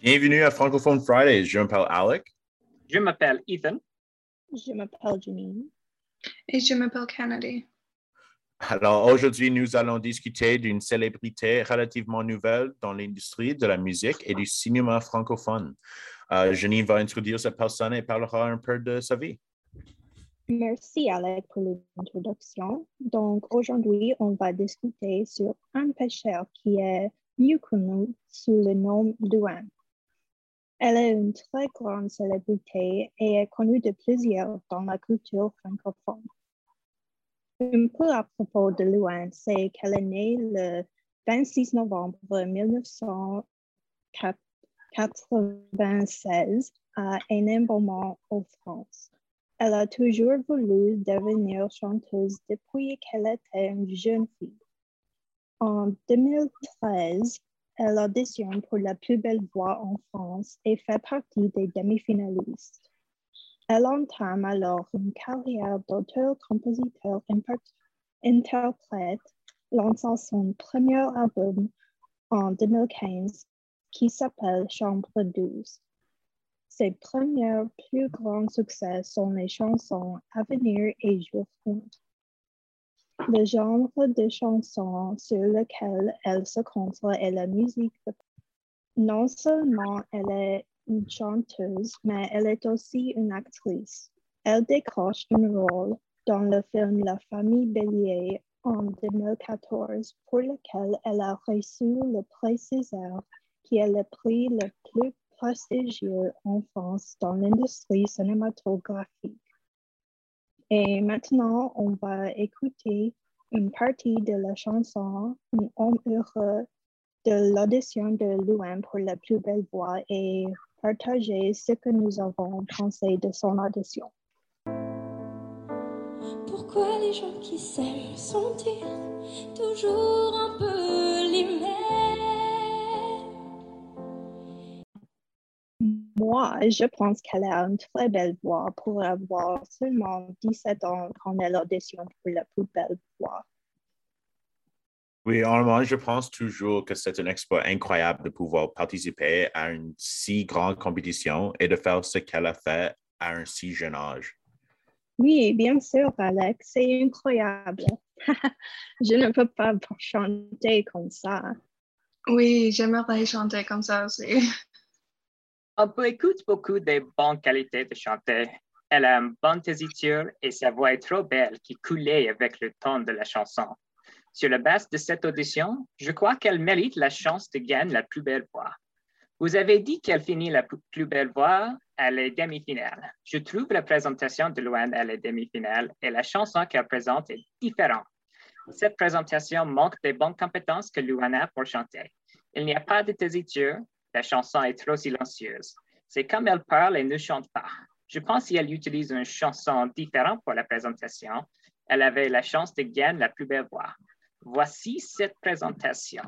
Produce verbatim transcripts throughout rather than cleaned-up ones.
Bienvenue à Francophone Fridays. Je m'appelle Alec. Je m'appelle Ethan. Je m'appelle Janine. Et je m'appelle Kennedy. Alors, aujourd'hui, nous allons discuter d'une célébrité relativement nouvelle dans l'industrie de la musique et du cinéma francophone. Euh, Janine va introduire cette personne et parlera un peu de sa vie. Merci Alec pour l'introduction. Donc aujourd'hui, on va discuter sur un pêcheur qui est mieux connu sous le nom Louane. Elle est une très grande célébrité et est connue de plusieurs dans la culture francophone. Un peu à propos de Louane, c'est qu'elle est née le vingt-six novembre mille neuf cent quatre-vingt-seize à Hénin-Beaumont, en France. Elle a toujours voulu devenir chanteuse depuis qu'elle était une jeune fille. En deux mille treize, elle auditionne pour la plus belle voix en France et fait partie des demi-finalistes. Elle entame alors une carrière d'auteur-compositeur-interprète, lançant son premier album en deux mille quinze qui s'appelle Chambre douze. Ses premiers plus grands succès sont les chansons Avenir et Jour un. Le genre de chanson sur lequel elle se concentre est la musique de pop. Non seulement elle est une chanteuse, mais elle est aussi une actrice. Elle décroche un rôle dans le film La famille Bélier en deux mille quatorze, pour lequel elle a reçu le prix César, qui est le prix le plus prestigieux en France dans l'industrie cinématographique. Et maintenant, on va écouter une partie de la chanson Un homme heureux de l'audition de Louane pour la plus belle voix et partager ce que nous avons pensé de son audition. Pourquoi les gens qui s'aiment sont-ils toujours un peu les mêmes? Moi, je pense qu'elle a une très belle voix pour avoir seulement dix-sept ans quand elle auditionne pour la plus belle voix. Oui, honnêtement, je pense toujours que c'est un exploit incroyable de pouvoir participer à une si grande compétition et de faire ce qu'elle a fait à un si jeune âge. Oui, bien sûr, Alex, c'est incroyable. Je ne peux pas chanter comme ça. Oui, j'aimerais chanter comme ça aussi. On peut écouter beaucoup de bonnes qualités de chanter. Elle a une bonne tessiture et sa voix est trop belle qui coulait avec le ton de la chanson. Sur la base de cette audition, je crois qu'elle mérite la chance de gagner la plus belle voix. Vous avez dit qu'elle finit la plus belle voix à les demi-finales. Je trouve la présentation de Louane à les demi-finales et la chanson qu'elle présente est différente. Cette présentation manque des bonnes compétences que Louane a pour chanter. Il n'y a pas de tessiture. La chanson est trop silencieuse. C'est comme elle parle et ne chante pas. Je pense si elle utilise une chanson différente pour la présentation, elle avait la chance de gagner la plus belle voix. Voici cette présentation.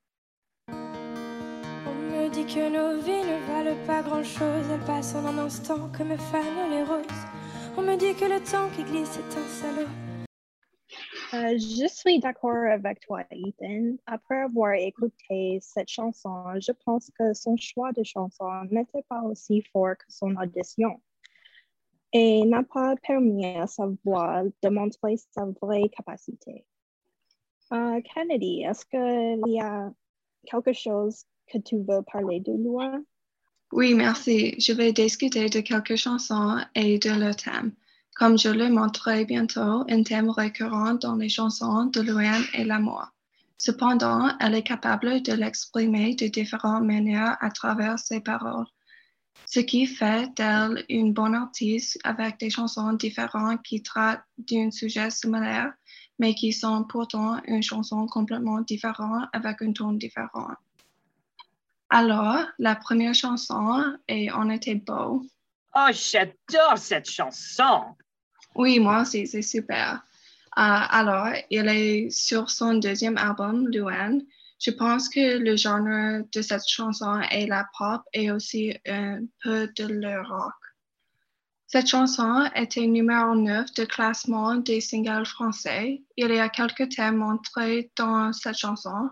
On me dit que nos vies ne valent pas grand-chose. Elles passent en un instant comme fanent les roses. On me dit que le temps qui glisse est un salaud. Euh, je suis d'accord avec toi, Ethan. Après avoir écouté cette chanson, je pense que son choix de chanson n'était pas aussi fort que son audition et n'a pas permis à sa voix de montrer sa vraie capacité. Uh, Kennedy, est-ce qu'il y a quelque chose que tu veux parler de Louane? Oui, merci. Je vais discuter de quelques chansons et de leur thème. Comme je le montrerai bientôt, un thème récurrent dans les chansons de Louane est l'amour. Cependant, elle est capable de l'exprimer de différentes manières à travers ses paroles, ce qui fait d'elle une bonne artiste avec des chansons différentes qui traitent d'un sujet similaire, mais qui sont pourtant une chanson complètement différente avec un ton différent. Alors, la première chanson est On était beau. Oh, j'adore cette chanson! Oui, moi aussi, c'est super. Euh, alors, il est sur son deuxième album, Louane. Je pense que le genre de cette chanson est la pop et aussi un peu de le rock. Cette chanson était numéro neuf du classement des singles français. Il y a quelques thèmes montrés dans cette chanson.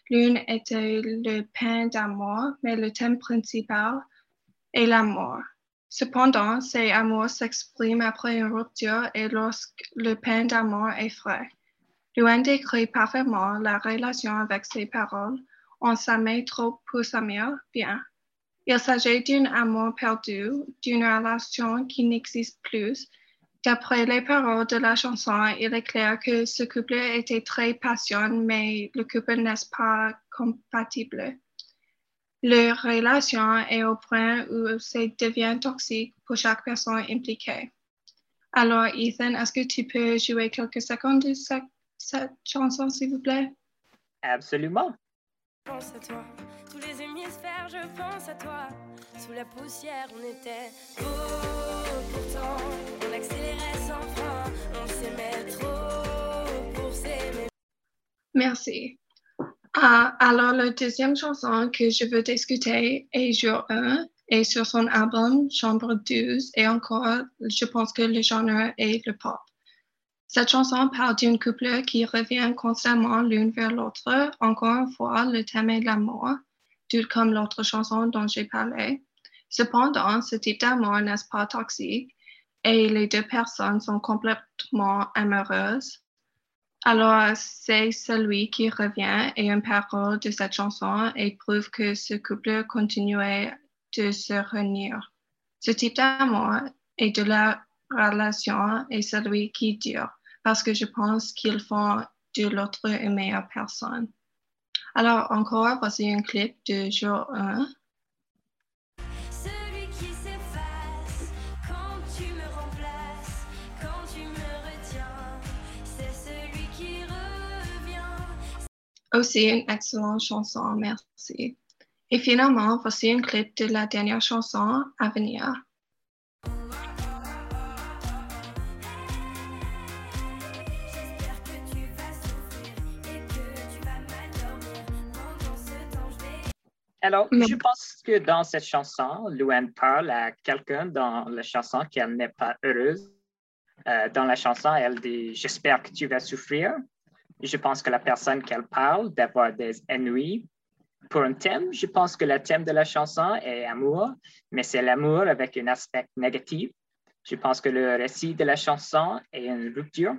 L'une était le pain d'amour, mais le thème principal est l'amour. Cependant, ces amours s'expriment après une rupture et lorsque le pain d'amour est frais. Luan décrit parfaitement la relation avec ses paroles. On s'aimait trop pour s'aimer bien. Il s'agit d'un amour perdu, d'une relation qui n'existe plus. D'après les paroles de la chanson, il est clair que ce couple était très passionné, mais le couple n'est pas compatible. Leur relation est au point où ça devient toxique pour chaque personne impliquée. Alors, Ethan, est-ce que tu peux jouer quelques secondes de cette, cette chanson, s'il vous plaît? Absolument. Je pense à toi, tous les hémisphères, je pense à toi. Sous la poussière, on était beau, pourtant on accélérait sans frein. On s'aimait trop pour s'aimer. Merci. Uh, alors, la deuxième chanson que je veux discuter est Jour un et sur son album Chambre douze et encore, je pense que le genre est le pop. Cette chanson parle d'un couple qui revient constamment l'une vers l'autre. Encore une fois, le thème est l'amour, tout comme l'autre chanson dont j'ai parlé. Cependant, ce type d'amour n'est pas toxique et les deux personnes sont complètement amoureuses. Alors, c'est celui qui revient et une parole de cette chanson et prouve que ce couple continuait de se réunir. Ce type d'amour et de la relation est celui qui dure parce que je pense qu'ils font de l'autre une meilleure personne. Alors, encore, voici un clip de Jour un. Celui qui s'efface quand tu me remplaces, quand tu me retiens, c'est celui qui revient. Aussi une excellente chanson, merci. Et finalement, voici un clip de la dernière chanson, à venir. J'espère que tu vas souffrir et que tu vas mal dormir. Pendant ce temps, je vais... Alors, Non. je pense que dans cette chanson, Luan parle à quelqu'un dans la chanson qu'elle n'est pas heureuse. Euh, dans la chanson, elle dit « J'espère que tu vas souffrir ». Je pense que la personne qu'elle parle d'avoir des ennuis. Pour un thème, je pense que le thème de la chanson est amour, mais c'est l'amour avec un aspect négatif. Je pense que le récit de la chanson est une rupture.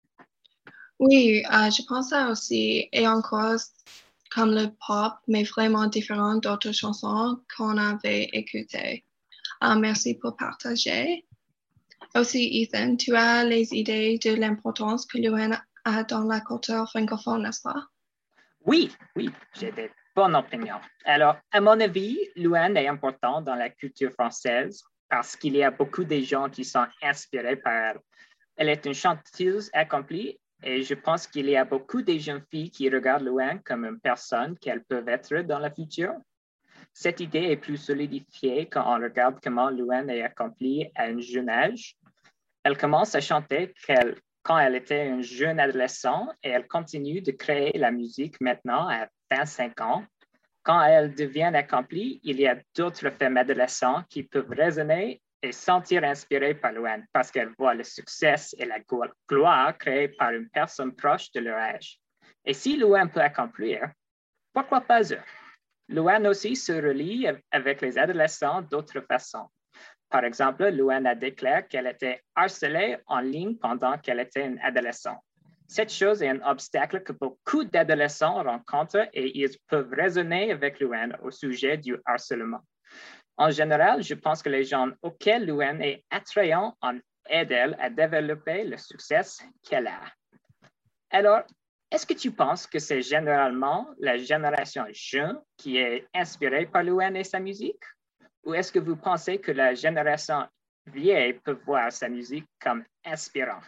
Oui, euh, je pense ça aussi. Et encore, comme le pop, mais vraiment différent d'autres chansons qu'on avait écoutées. Euh, merci pour partager. Aussi, Ethan, tu as les idées de l'importance que Luan a dans la culture francophone, n'est-ce pas? Oui, oui, j'ai des bonnes opinions. Alors, à mon avis, Luan est important dans la culture française parce qu'il y a beaucoup de gens qui sont inspirés par elle. Elle est une chanteuse accomplie et je pense qu'il y a beaucoup de jeunes filles qui regardent Luan comme une personne qu'elle peut être dans le futur. Cette idée est plus solidifiée quand on regarde comment Luan est accomplie à un jeune âge. Elle commence à chanter qu'elle quand elle était une jeune adolescente et elle continue de créer la musique maintenant à vingt-cinq ans. Quand elle devient accomplie, il y a d'autres femmes adolescentes qui peuvent raisonner et sentir inspirées par Luan parce qu'elles voient le succès et la gloire créés par une personne proche de leur âge. Et si Luan peut accomplir, pourquoi pas eux? Luan aussi se relie avec les adolescents d'autres façons. Par exemple, Luan a déclaré qu'elle était harcelée en ligne pendant qu'elle était une adolescente. Cette chose est un obstacle que beaucoup d'adolescents rencontrent et ils peuvent raisonner avec Luan au sujet du harcèlement. En général, je pense que les gens auxquels Luan est attrayant en aident elle à développer le succès qu'elle a. Alors, est-ce que tu penses que c'est généralement la génération jeune qui est inspirée par Luan et sa musique? Ou est-ce que vous pensez que la génération vieille peut voir sa musique comme inspirante?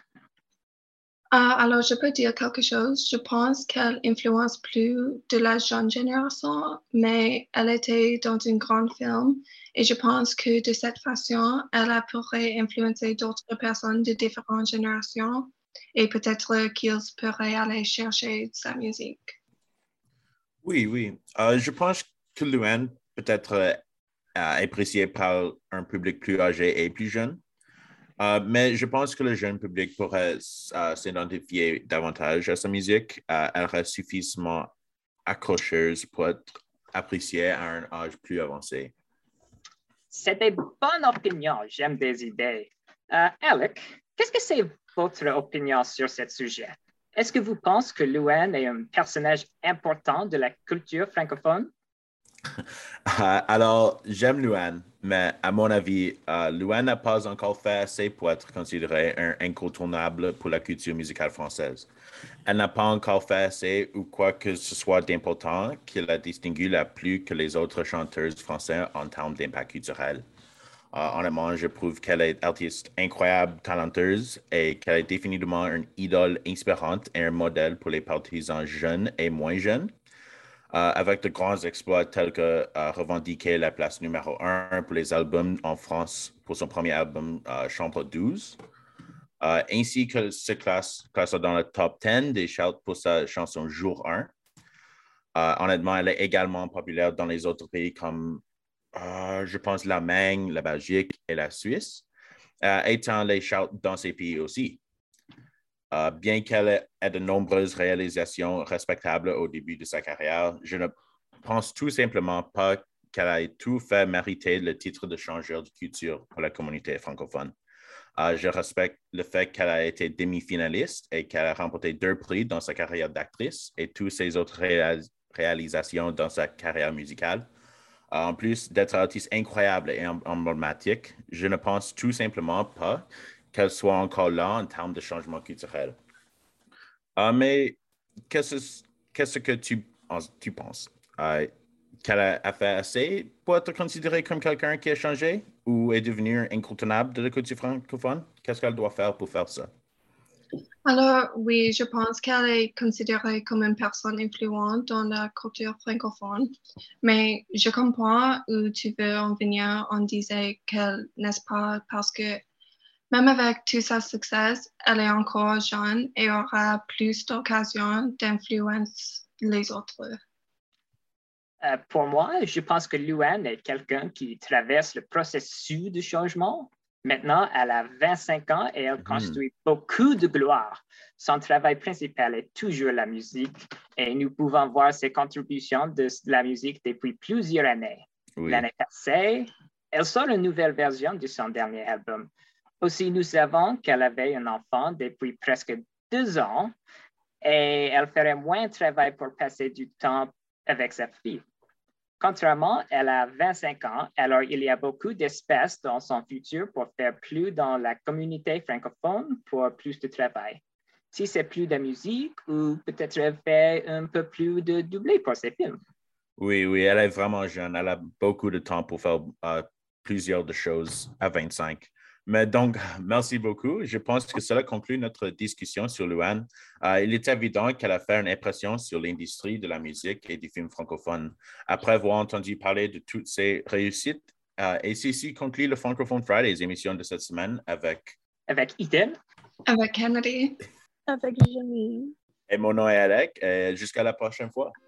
Uh, alors, je peux dire quelque chose. Je pense qu'elle influence plus de la jeune génération, mais elle était dans un grand film et je pense que de cette façon, elle pourrait influencer d'autres personnes de différentes générations et peut-être qu'ils pourraient aller chercher sa musique. Oui, oui. Euh, je pense que Luan peut être euh, apprécié par un public plus âgé et plus jeune. Uh, mais je pense que le jeune public pourrait uh, s'identifier davantage à sa musique. Uh, elle reste suffisamment accrocheuse pour être appréciée à un âge plus avancé. C'est des bonnes opinions. J'aime des idées. Euh, Alec, qu'est-ce que c'est votre opinion sur ce sujet? Est-ce que vous pensez que Louane est un personnage important de la culture francophone? Uh, alors, j'aime Louane, mais à mon avis, uh, Louane n'a pas encore fait assez pour être considérée un incontournable pour la culture musicale française. Elle n'a pas encore fait assez ou quoi que ce soit d'important qui la distingue la plus que les autres chanteuses françaises en termes d'impact culturel. Uh, honnêtement, je trouve qu'elle est artiste incroyable, talenteuse et qu'elle est définitivement une idole inspirante et un modèle pour les partisans jeunes et moins jeunes. Uh, avec de grands exploits tels que uh, revendiquer la place numéro un pour les albums en France pour son premier album uh, Chambre douze, uh, ainsi que se classe, classe dans le top dix des charts pour sa chanson Jour un. Uh, honnêtement, elle est également populaire dans les autres pays comme, uh, je pense, l'Allemagne, la Belgique et la Suisse, uh, étant les charts dans ces pays aussi. Uh, bien qu'elle ait de nombreuses réalisations respectables au début de sa carrière, je ne pense tout simplement pas qu'elle ait tout fait mériter le titre de changeur de culture pour la communauté francophone. Uh, je respecte le fait qu'elle a été demi-finaliste et qu'elle a remporté deux prix dans sa carrière d'actrice et toutes ses autres réalis- réalisations dans sa carrière musicale. Uh, en plus d'être artiste incroyable et emblématique, je ne pense tout simplement pas qu'elle soit encore là en termes de changement culturel. Uh, mais qu'est-ce, qu'est-ce que tu, tu penses? Uh, qu'elle a, a fait assez pour être considérée comme quelqu'un qui a changé ou est devenu un incontournable de la culture francophone? Qu'est-ce qu'elle doit faire pour faire ça? Alors, oui, je pense qu'elle est considérée comme une personne influente dans la culture francophone, mais je comprends où tu veux en venir en disant qu'elle n'est pas parce que même avec tout son succès, elle est encore jeune et aura plus d'occasions d'influencer les autres. Euh, pour moi, je pense que Louane est quelqu'un qui traverse le processus de changement. Maintenant, elle a vingt-cinq ans et elle mm-hmm. construit beaucoup de gloire. Son travail principal est toujours la musique et nous pouvons voir ses contributions de la musique depuis plusieurs années. Oui. L'année passée, elle sort une nouvelle version de son dernier album. Aussi, nous savons qu'elle avait un enfant depuis presque deux ans et elle ferait moins de travail pour passer du temps avec sa fille. Contrairement, elle a vingt-cinq ans, alors il y a beaucoup d'espace dans son futur pour faire plus dans la communauté francophone pour plus de travail. Si c'est plus de musique ou peut-être elle fait un peu plus de doublé pour ses films. Oui, oui, elle est vraiment jeune. Elle a beaucoup de temps pour faire uh, plusieurs de choses à vingt-cinq. Mais donc, merci beaucoup. Je pense que cela conclut notre discussion sur Louane. Uh, il est évident qu'elle a fait une impression sur l'industrie de la musique et du film francophone. Après avoir entendu parler de toutes ses réussites, uh, et ceci conclut le Francophone Fridays, émission de cette semaine avec... Avec Ethan. Avec Kennedy. Avec Jenny. Et mon nom est Alec. Et jusqu'à la prochaine fois.